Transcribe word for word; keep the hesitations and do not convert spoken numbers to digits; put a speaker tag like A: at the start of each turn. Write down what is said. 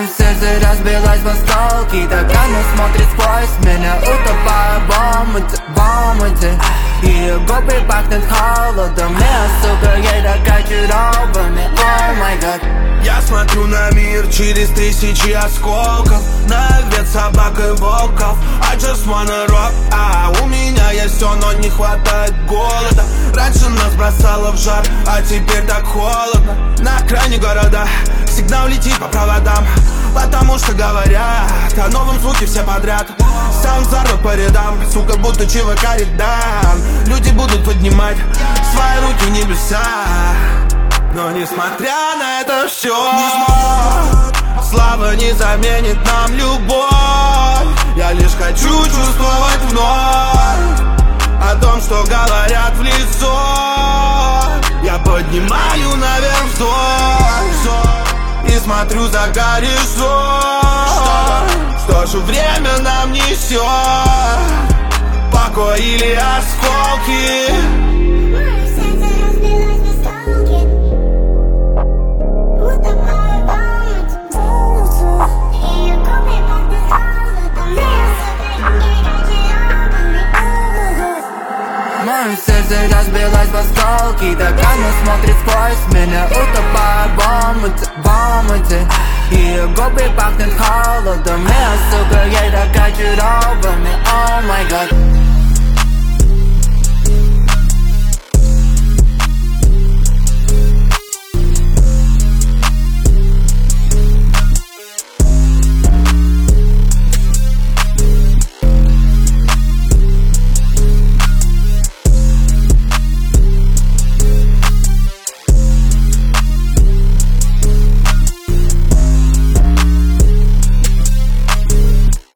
A: сердце разбилось в осколки, так она смотрит сквозь меня, утопая в омуте, в омуте. Ее губы пахнут холодом, я, сука, ей так очарованы, о май гад.
B: Я смотрю на мир через тысячи осколков, на вет собак и волков. I just wanna rock, а у меня есть все, но не хватает голода. Раньше нас бросало в жар, а теперь так холодно. На окраине города сигнал летит по проводам, потому что говорят о новом звуке все подряд. Саунд взорвет по рядам, сука, будто ЧВК Редан. Люди будут поднимать свои руки в небеса. Но несмотря на это все, слава не заменит нам любовь. Я лишь хочу чувствовать вновь о том, что говорят в лицо. Я поднимаю наверх взор и смотрю за горизонт. Что же время нам несет, покой или осколки?
A: Мое сердце разбилось в осколки, так она смотрит сквозь меня, утопая в омуте, в омуте. Ее губы пахнут холодом, я, сука, ей так очарованы, о май гад.